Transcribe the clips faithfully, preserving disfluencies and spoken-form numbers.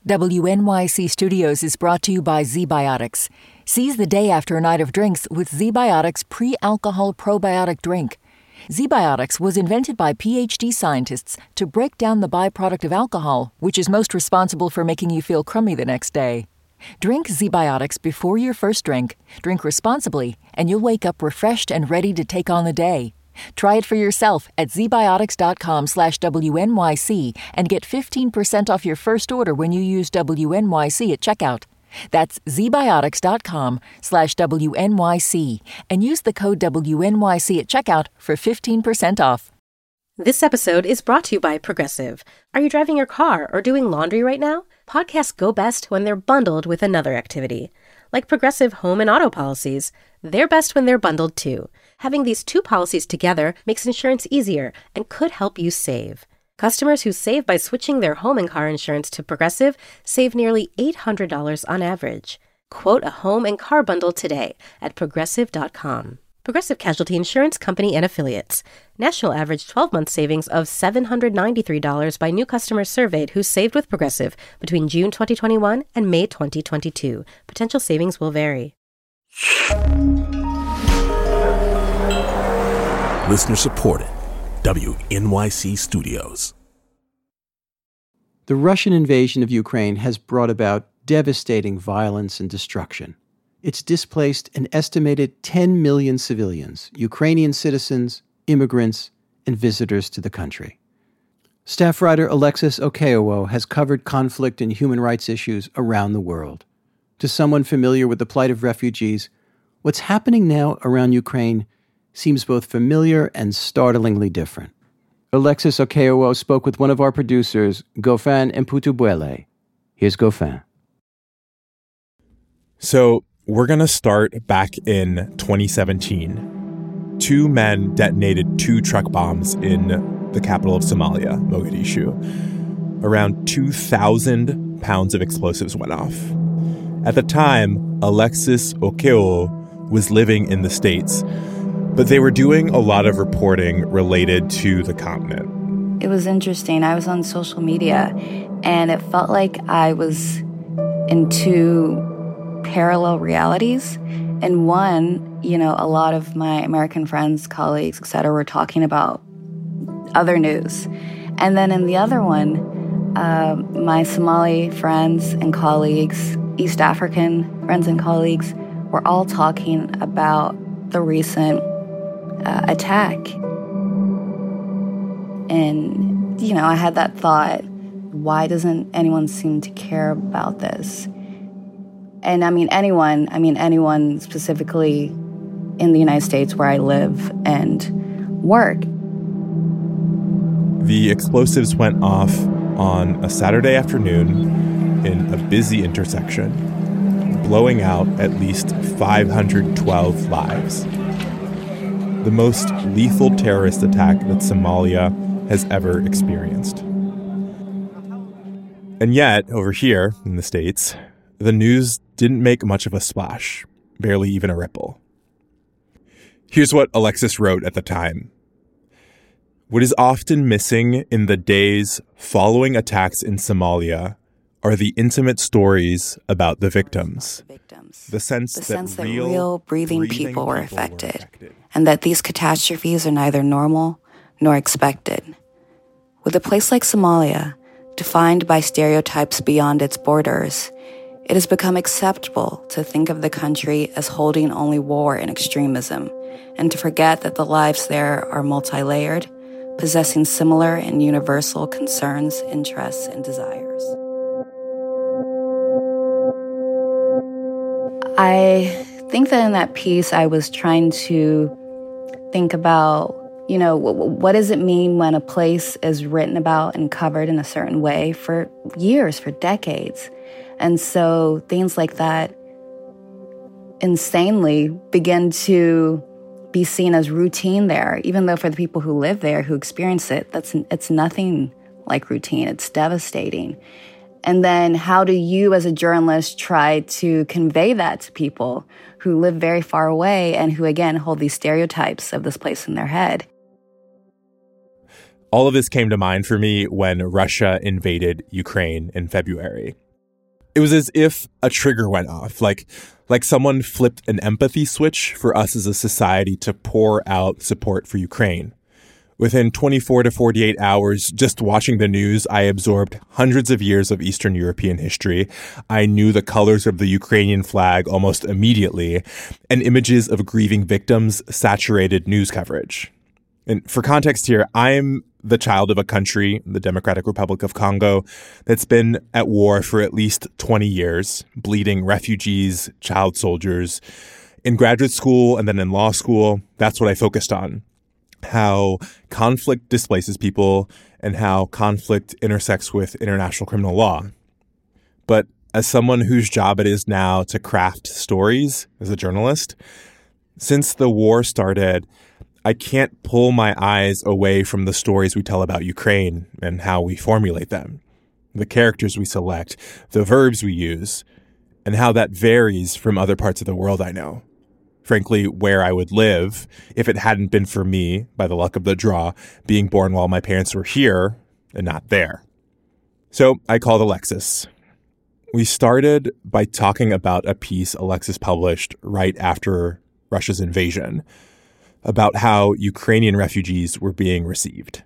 W N Y C Studios is brought to you by ZBiotics. Seize the day after a night of drinks with ZBiotics pre-alcohol probiotic drink. ZBiotics was invented by P H D scientists to break down the byproduct of alcohol, which is most responsible for making you feel crummy the next day. Drink ZBiotics before your first drink, drink responsibly, and you'll wake up refreshed and ready to take on the day. Try it for yourself at zbiotics.com slash WNYC and get fifteen percent off your first order when you use W N Y C at checkout. That's zbiotics.com slash WNYC and use the code W N Y C at checkout for fifteen percent off. This episode is brought to you by Progressive. Are you driving your car or doing laundry right now? Podcasts go best when they're bundled with another activity. Like Progressive home and auto policies, they're best when they're bundled too. Having these two policies together makes insurance easier and could help you save. Customers who save by switching their home and car insurance to Progressive save nearly eight hundred dollars on average. Quote a home and car bundle today at progressive dot com. Progressive Casualty Insurance Company and Affiliates. National average twelve-month savings of seven hundred ninety-three dollars by new customers surveyed who saved with Progressive between June twenty twenty-one and May twenty twenty-two. Potential savings will vary. Listener supported. W N Y C Studios. The Russian invasion of Ukraine has brought about devastating violence and destruction. It's displaced an estimated ten million civilians, Ukrainian citizens, immigrants, and visitors to the country. Staff writer Alexis Okeowo has covered conflict and human rights issues around the world. To someone familiar with the plight of refugees, what's happening now around Ukraine seems both familiar and startlingly different. Alexis Okeowo spoke with one of our producers, Gofan Mputubwele. Here's Gofan. So we're going to start back in twenty seventeen. Two men detonated two truck bombs in the capital of Somalia, Mogadishu. Around two thousand pounds of explosives went off. At the time, Alexis Okeowo was living in the States, but they were doing a lot of reporting related to the continent. It was interesting. I was on social media, and it felt like I was in two parallel realities. In one, you know, a lot of my American friends, colleagues, et cetera, were talking about other news. And then in the other one, uh, my Somali friends and colleagues, East African friends and colleagues, were all talking about the recent uh, attack. And, you know, I had that thought, why doesn't anyone seem to care about this? And I mean anyone, I mean anyone specifically in the United States where I live and work. The explosives went off on a Saturday afternoon in a busy intersection, blowing out at least five hundred twelve lives. The most lethal terrorist attack that Somalia has ever experienced. And yet, over here in the States, the news didn't make much of a splash, barely even a ripple. Here's what Alexis wrote at the time. What is often missing in the days following attacks in Somalia are the intimate stories about the victims. The sense, the that, sense that real, real breathing, breathing people, were, people affected, were affected, and that these catastrophes are neither normal nor expected. With a place like Somalia, defined by stereotypes beyond its borders, it has become acceptable to think of the country as holding only war and extremism, and to forget that the lives there are multi-layered, possessing similar and universal concerns, interests, and desires. I think that in that piece, I was trying to think about, you know, what does it mean when a place is written about and covered in a certain way for years, for decades? And so things like that insanely begin to be seen as routine there, even though for the people who live there, who experience it, that's it's nothing like routine. It's devastating. And then how do you as a journalist try to convey that to people who live very far away and who, again, hold these stereotypes of this place in their head? All of this came to mind for me when Russia invaded Ukraine in February. It was as if a trigger went off, like like someone flipped an empathy switch for us as a society to pour out support for Ukraine. Within twenty-four to forty-eight hours, just watching the news, I absorbed hundreds of years of Eastern European history. I knew the colors of the Ukrainian flag almost immediately, and images of grieving victims saturated news coverage. And for context here, I'm the child of a country, the Democratic Republic of Congo, that's been at war for at least twenty years, bleeding refugees, child soldiers. In graduate school and then in law school, that's what I focused on. How conflict displaces people and how conflict intersects with international criminal law. But as someone whose job it is now to craft stories as a journalist, since the war started, I can't pull my eyes away from the stories we tell about Ukraine and how we formulate them, the characters we select, the verbs we use, and how that varies from other parts of the world I know. Frankly, where I would live if it hadn't been for me, by the luck of the draw, being born while my parents were here and not there. So I called Alexis. We started by talking about a piece Alexis published right after Russia's invasion, about how Ukrainian refugees were being received.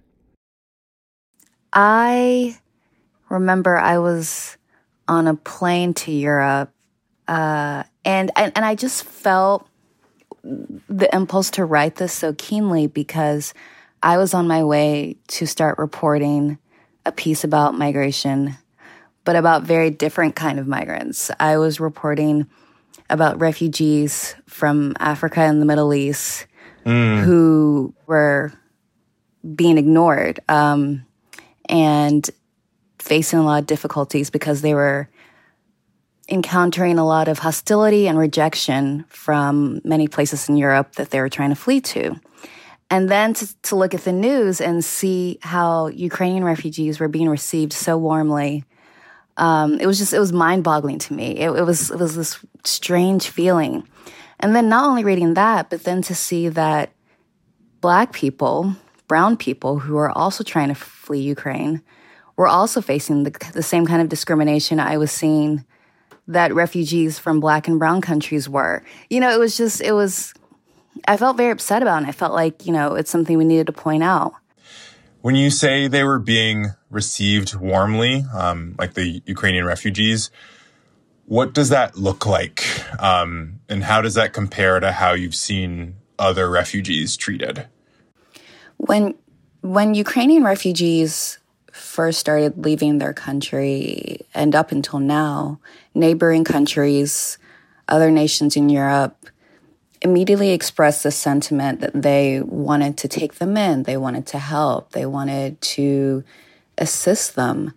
I remember I was on a plane to Europe, uh, and, and and I just felt the impulse to write this so keenly because I was on my way to start reporting a piece about migration, but about very different kind of migrants. I was reporting about refugees from Africa and the Middle East mm. who were being ignored um, and facing a lot of difficulties because they were encountering a lot of hostility and rejection from many places in Europe that they were trying to flee to. And then to, to look at the news and see how Ukrainian refugees were being received so warmly, um, it was just, it was mind-boggling to me. It, it was, it was this strange feeling. And then not only reading that, but then to see that Black people, brown people who are also trying to flee Ukraine were also facing the, the same kind of discrimination I was seeing that refugees from Black and brown countries were. You know, it was just, it was, I felt very upset about it. And I felt like, you know, it's something we needed to point out. When you say they were being received warmly, um, like the Ukrainian refugees, what does that look like? Um, and how does that compare to how you've seen other refugees treated? When, when Ukrainian refugees first started leaving their country and up until now, neighboring countries, other nations in Europe immediately expressed the sentiment that they wanted to take them in. They wanted to help. They wanted to assist them.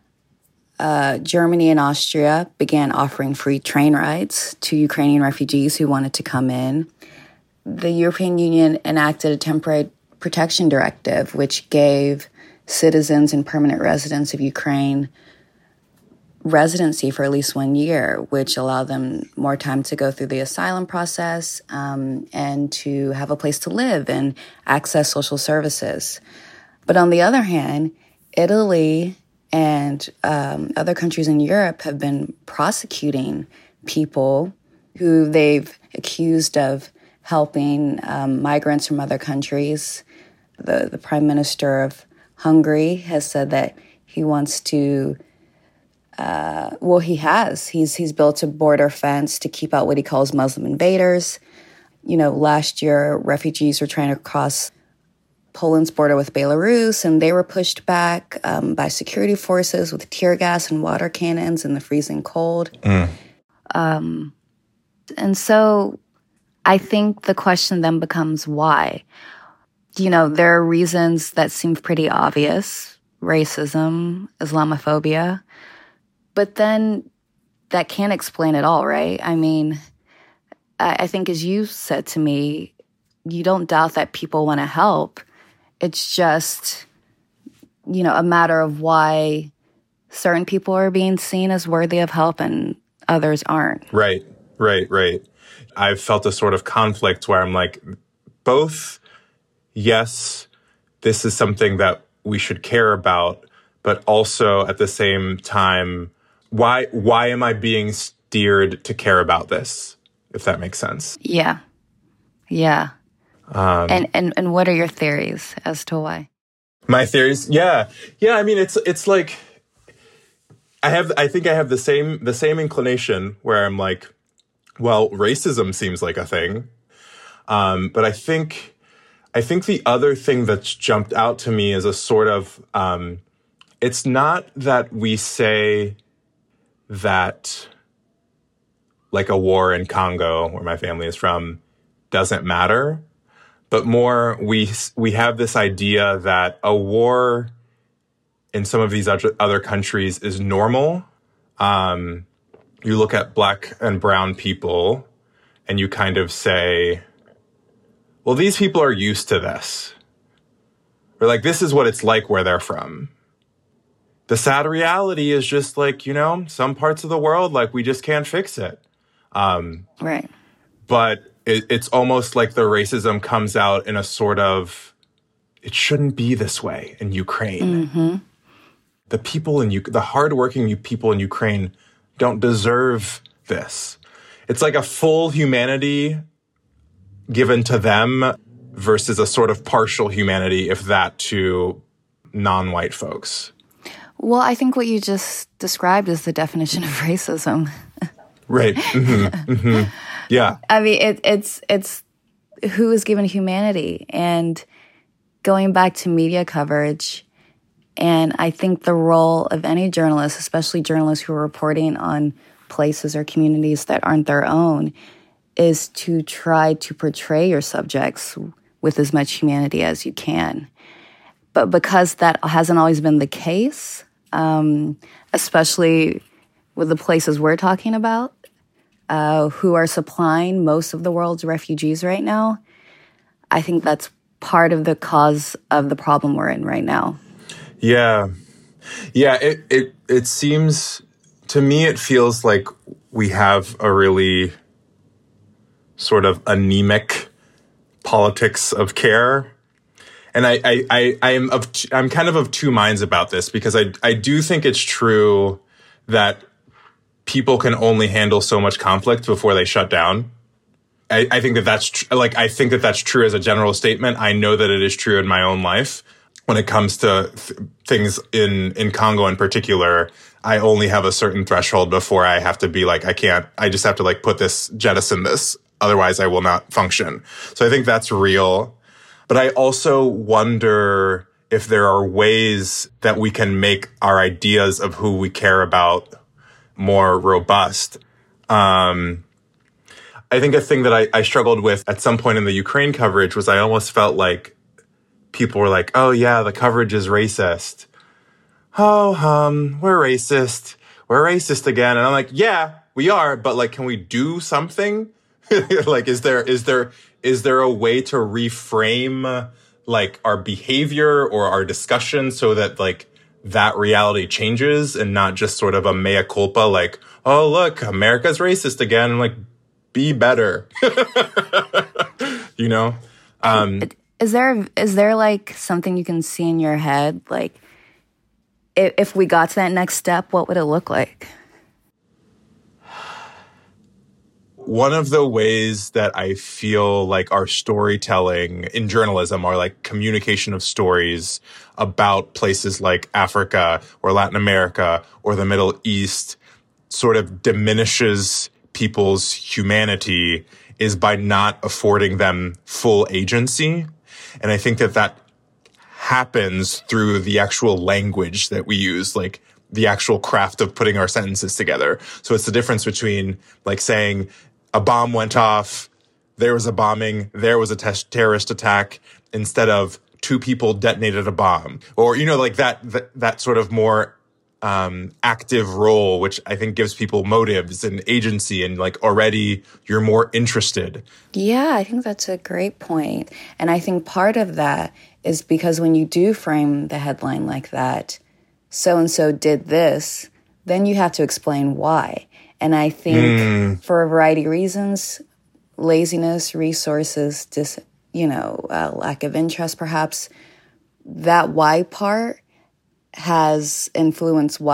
Uh, Germany and Austria began offering free train rides to Ukrainian refugees who wanted to come in. The European Union enacted a temporary protection directive, which gave citizens and permanent residents of Ukraine residency for at least one year, which allowed them more time to go through the asylum process um, and to have a place to live and access social services. But on the other hand, Italy and um, other countries in Europe have been prosecuting people who they've accused of helping um, migrants from other countries. The, the Prime Minister of Hungary has said that he wants to, uh, well, he has. He's he's built a border fence to keep out what he calls Muslim invaders. You know, last year, refugees were trying to cross Poland's border with Belarus, and they were pushed back um, by security forces with tear gas and water cannons in the freezing cold. Mm. Um, and so I think the question then becomes why? You know, there are reasons that seem pretty obvious, racism, Islamophobia, but then that can't explain it all, right? I mean, I, I think as you said to me, you don't doubt that people want to help. It's just, you know, a matter of why certain people are being seen as worthy of help and others aren't. Right, right, right. I've felt a sort of conflict where I'm like, both, yes, this is something that we should care about, but also at the same time, why why am I being steered to care about this, if that makes sense? Yeah. Yeah. Um, and, and and what are your theories as to why? My theories? Yeah. Yeah, I mean, it's it's like, I have, I think I have the same, the same inclination where I'm like, well, racism seems like a thing. Um, but I think, I think the other thing that's jumped out to me is a sort of, um, it's not that we say that like a war in Congo, where my family is from, doesn't matter, but more we we have this idea that a war in some of these other countries is normal. Um, you look at black and brown people and you kind of say, well, these people are used to this. Or like, this is what it's like where they're from. The sad reality is just like, you know, some parts of the world, like we just can't fix it. Um, right. But it, it's almost like the racism comes out in a sort of, it shouldn't be this way in Ukraine. Mm-hmm. The people in U- the hardworking people in Ukraine don't deserve this. It's like a full humanity given to them versus a sort of partial humanity, if that, to non-white folks. Well, I think what you just described is the definition of racism. Right. Mm-hmm. Mm-hmm. Yeah. I mean, it, it's it's who is given humanity, and going back to media coverage, and I think the role of any journalist, especially journalists who are reporting on places or communities that aren't their own, is to try to portray your subjects with as much humanity as you can. But because that hasn't always been the case, um, especially with the places we're talking about, uh, who are supplying most of the world's refugees right now, I think that's part of the cause of the problem we're in right now. Yeah. Yeah, it, it, it seems, to me, it feels like we have a really sort of anemic politics of care. And I, I, I, I am of, t- I'm kind of of two minds about this, because I, I do think it's true that people can only handle so much conflict before they shut down. I, I think that that's tr- like, I think that that's true as a general statement. I know that it is true in my own life. When it comes to th- things in, in Congo in particular, I only have a certain threshold before I have to be like, I can't, I just have to like put this, jettison this. Otherwise I will not function. So I think that's real. But I also wonder if there are ways that we can make our ideas of who we care about more robust. Um, I think a thing that I, I struggled with at some point in the Ukraine coverage was I almost felt like people were like, oh yeah, the coverage is racist. Oh, um, we're racist. We're racist again. And I'm like, yeah, we are. But like, can we do something? Like, is there, is there, is there a way to reframe like our behavior or our discussion so that like that reality changes and not just sort of a mea culpa, like, oh, look, America's racist again. I'm like, be better. You know? Um, is there, is there like something you can see in your head? Like, if, if we got to that next step, what would it look like? One of the ways that I feel like our storytelling in journalism, or like communication of stories about places like Africa or Latin America or the Middle East, sort of diminishes people's humanity, is by not affording them full agency. And I think that that happens through the actual language that we use, like the actual craft of putting our sentences together. So it's the difference between like saying, a bomb went off, there was a bombing, there was a te- terrorist attack, instead of two people detonated a bomb. Or, you know, like that that, that sort of more um, active role, which I think gives people motives and agency, and like already you're more interested. Yeah, I think that's a great point. And I think part of that is because when you do frame the headline like that, so-and-so did this, then you have to explain why. And I think mm. for a variety of reasons, laziness, resources, dis, you know, uh, lack of interest, perhaps, that why part has influenced why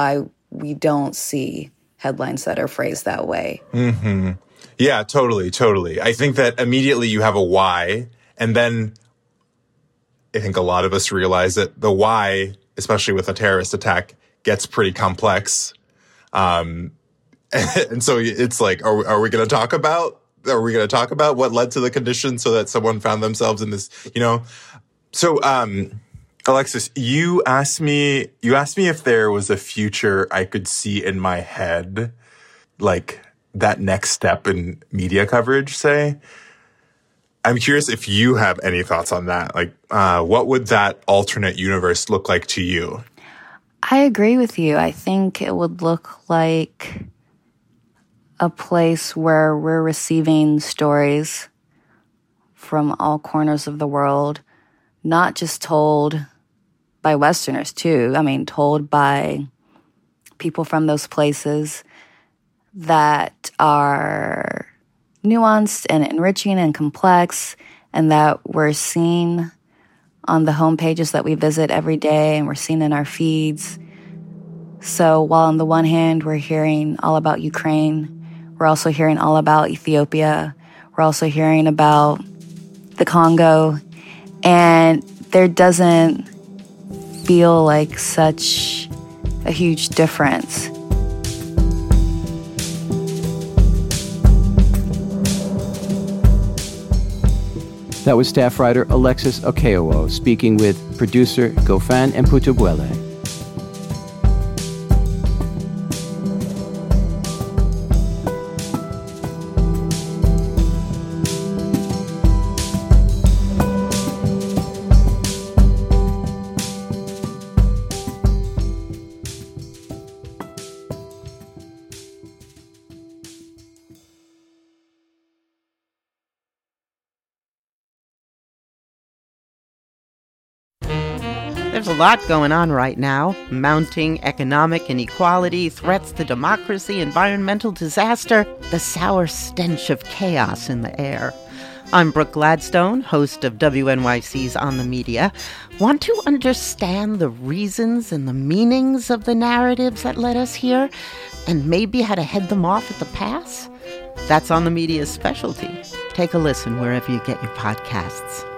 we don't see headlines that are phrased that way. Mm-hmm. Yeah, totally, totally. I think that immediately you have a why, and then I think a lot of us realize that the why, especially with a terrorist attack, gets pretty complex. Um, and so it's like, are, are we going to talk about, are we going to talk about what led to the condition so that someone found themselves in this, you know? So, um, Alexis, you asked me, you asked me if there was a future I could see in my head, like that next step in media coverage, say. I'm curious if you have any thoughts on that. Like, uh, what would that alternate universe look like to you? I agree with you. I think it would look like a place where we're receiving stories from all corners of the world, not just told by Westerners, too. I mean, told by people from those places that are nuanced and enriching and complex, and that we're seeing on the homepages that we visit every day and we're seeing in our feeds. So while on the one hand, we're hearing all about Ukraine, we're also hearing all about Ethiopia, we're also hearing about the Congo, and there doesn't feel like such a huge difference. That was staff writer Alexis Okeowo speaking with producer Gofan Mputubwele. There's a lot going on right now. Mounting economic inequality, threats to democracy, environmental disaster, the sour stench of chaos in the air. I'm Brooke Gladstone, host of W N Y C's On the Media. Want to understand the reasons and the meanings of the narratives that led us here, and maybe how to head them off at the pass? That's On the Media's specialty. Take a listen wherever you get your podcasts.